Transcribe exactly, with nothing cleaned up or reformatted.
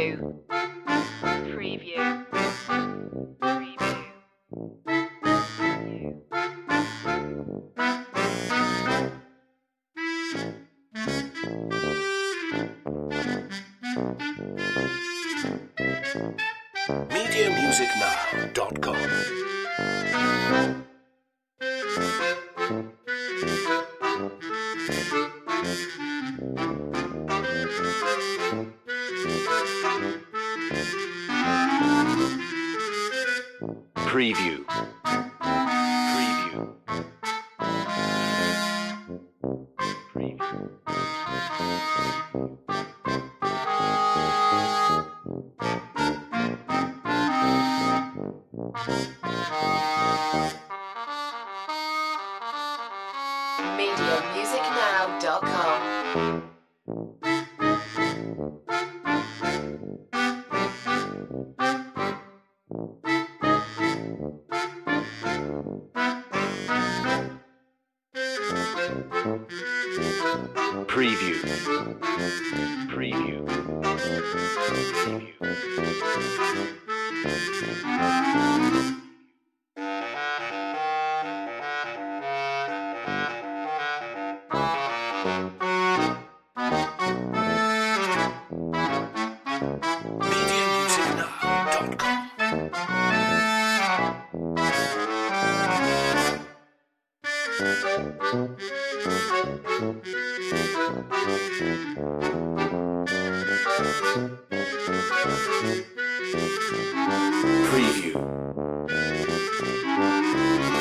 Preview. Preview. Preview. media music now dot com. Preview. Preview. Preview. media music now dot com. Preview. Preview. media music now dot com. Preview.